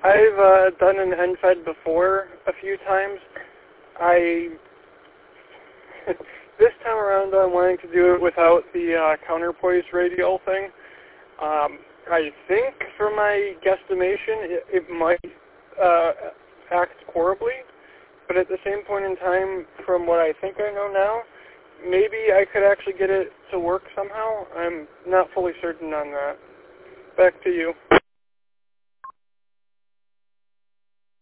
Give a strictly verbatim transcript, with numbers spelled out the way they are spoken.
I've uh, done an N F E D before a few times. I this time around I'm wanting to do it without the uh, counterpoise radial thing. Um, I think, for my guesstimation, it, it might uh, act horribly, but at the same point in time, from what I think I know now, maybe I could actually get it to work somehow. I'm not fully certain on that. Back to you.